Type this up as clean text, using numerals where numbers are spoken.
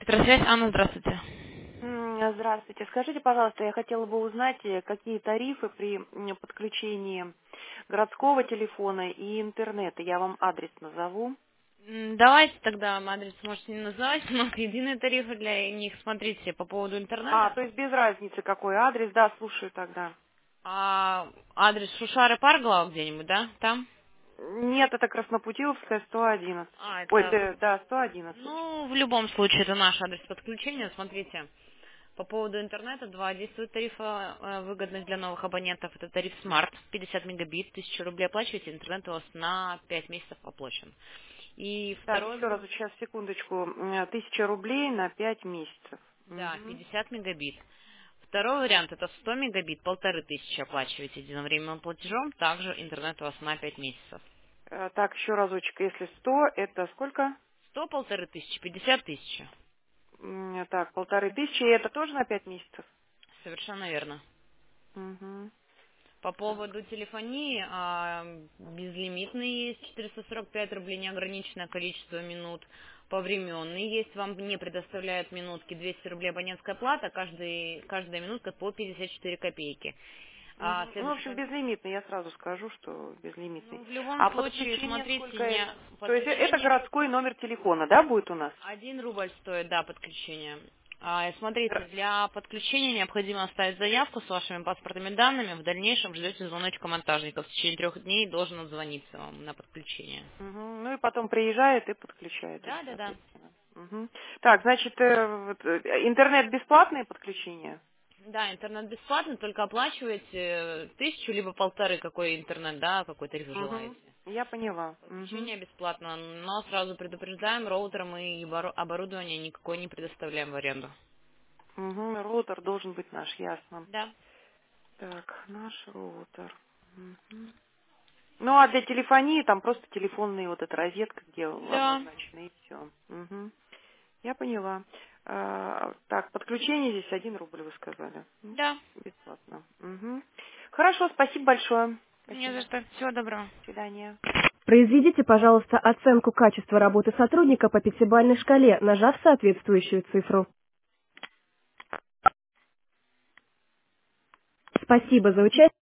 Петросвязь, Анна, здравствуйте. Здравствуйте. Скажите, пожалуйста, я хотела бы узнать, какие тарифы при подключении городского телефона и интернета. Я вам адрес назову. Давайте тогда адрес можете не называть, у нас единые тарифы для них. Смотрите, по поводу интернета. То есть без разницы, какой адрес. Да, слушаю тогда. Адрес Шушары Парглау где-нибудь, да? Там? Нет, это Краснопутиловская, 111. Ой, Это... да, 111. Ну, в любом случае, это наш адрес подключения. Смотрите, по поводу интернета два действуют тарифа выгодных для новых абонентов. Это тариф Smart, 50 мегабит, 1000 рублей оплачиваете, интернет у вас на 5 месяцев оплачен. И Так, второй еще раз, вариант, сейчас, секундочку. 1000 рублей на 5 месяцев. да, Мгм. 50 мегабит. Второй вариант это 100 мегабит, 1500 оплачиваете единовременным платежом, также интернет у вас на 5 месяцев. Так, еще разочек. Если 100, это сколько? 100 1500, 50 тысяч. Так, 1500, и это тоже на 5 месяцев? Совершенно верно. Угу. По Так. поводу телефонии, безлимитный есть 445 рублей, неограниченное количество минут. Повременный есть, вам не предоставляют минутки, 200 рублей абонентская плата, каждая минутка по 54 копейки. Мгм. Ну, в общем, Следующий. безлимитный, я сразу скажу, что безлимитный. Ну, в любом А случае, подключение смотрите, сколько? не То есть это подключение городской номер телефона, да, будет у нас? 1 рубль стоит, да, подключение. И смотрите, Гра- для подключения необходимо оставить заявку с вашими паспортными данными. В дальнейшем ждете звоночка монтажника. В течение 3 дней должен отзвониться вам на подключение. Мгм. Ну и потом приезжает и подключает уже, Да, да, да. соответственно. Мгм. Так, значит, интернет бесплатное подключение? Да, интернет бесплатный, только оплачиваете 1000 либо 1500, какой интернет, да, какой тариф вы желаете. Угу. Я поняла. Мгм. Подключение бесплатно, но сразу предупреждаем, роутер мы и оборудование никакое не предоставляем в аренду. Угу. Роутер должен быть наш, ясно. Да. Так, наш роутер. Мгм. Ну, а для телефонии там просто телефонная вот эта розетка, где Да. обозначено, и все. Я поняла. Так, подключение здесь 1 рубль, вы сказали. Да. Бесплатно. Хорошо, спасибо большое. Не за Спасибо. что. Всего доброго. До свидания. Произведите, пожалуйста, оценку качества работы сотрудника по пятибалльной шкале, нажав соответствующую цифру. Спасибо за участие.